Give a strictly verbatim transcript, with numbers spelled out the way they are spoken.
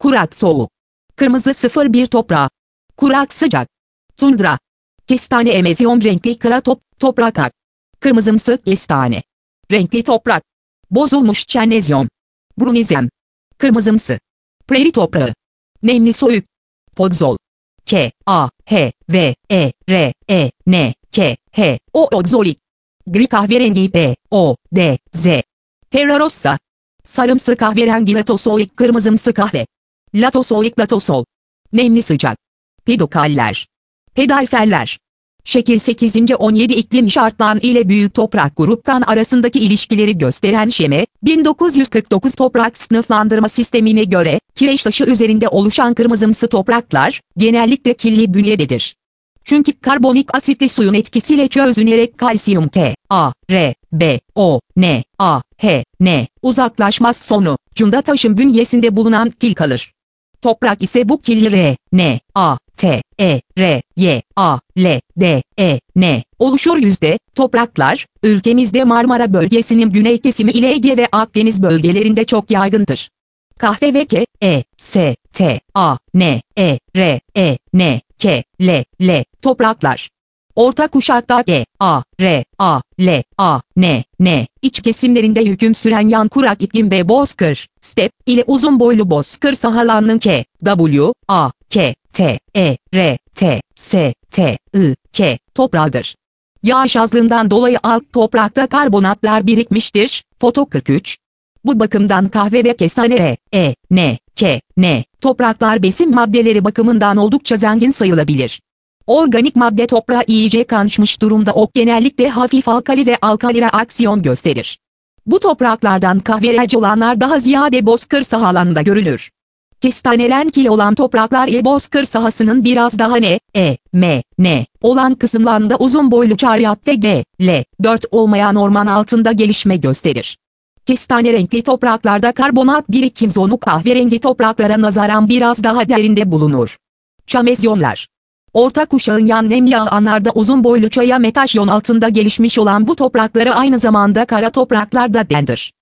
kurak soğuk. Kırmızı sıfır bir toprağı. Kurak sıcak. Tundra. Kestane emezyon renkli kara top, toprak ak. Kırmızımsı kestane. Renkli toprak. Bozulmuş çernezyon. Brunizem. Kırmızımsı. Prairie toprağı. Nemli soğuk. Podzol. K, A, H, V, E, R, E, N, K, H, O odzolik. Gri kahverengi B, O, D, Z. Terra rossa. Sarımsı kahverengi latosoik kırmızımsı kahve. Latosoik latosol. Nemli sıcak. Pedokaller. Pedalferler. Şekil sekizinci on yedi iklim şartları ile büyük toprak gruptan arasındaki ilişkileri gösteren şema, bin dokuz yüz kırk dokuz toprak sınıflandırma sistemine göre, kireç taşı üzerinde oluşan kırmızımsı topraklar, genellikle kirli bünyededir. Çünkü karbonik asitli suyun etkisiyle çözünerek kalsiyum K, A, R, B, O, N, A, H, N, uzaklaşmaz sonucunda taşın bünyesinde bulunan kil kalır. Toprak ise bu kirli R, N, A, T, E, R, Y, A, L, D, E, N oluşur. Yüzde topraklar, ülkemizde Marmara bölgesinin güney kesimi ile Ege ve Akdeniz bölgelerinde çok yaygındır. Kahve ve K, E, S, T, A, N, E, R, E, N, K, L, L topraklar. Orta kuşakta G, A, R, A, L, A, N, N iç kesimlerinde hüküm süren yan kurak iklim ve bozkır, step ile uzun boylu bozkır sahalarının K, W, A, K, T, E, R, T, S, T, I, K toprağıdır. Yağış azlığından dolayı alt toprakta karbonatlar birikmiştir. Foto kırk üç. Bu bakımdan kahve ve kestane R, E, N, K, N topraklar besin maddeleri bakımından oldukça zengin sayılabilir. Organik madde toprağa iyice karışmış durumda o genellikle hafif alkali ve alkali reaksiyon gösterir. Bu topraklardan kahverengi olanlar daha ziyade bozkır sahalarında görülür. Kestanelenki olan topraklar ile bozkır sahasının biraz daha N, E, M, N olan kısımlarında uzun boylu çaryat ve G, L, dört olmayan orman altında gelişme gösterir. Kestane renkli topraklarda karbonat birikim zonu kahverengi topraklara nazaran biraz daha derinde bulunur. Çamezyonlar. Orta kuşağın yan nemli alanlarda uzun boylu çaya metasyon altında gelişmiş olan bu toprakları aynı zamanda kara topraklar da denir.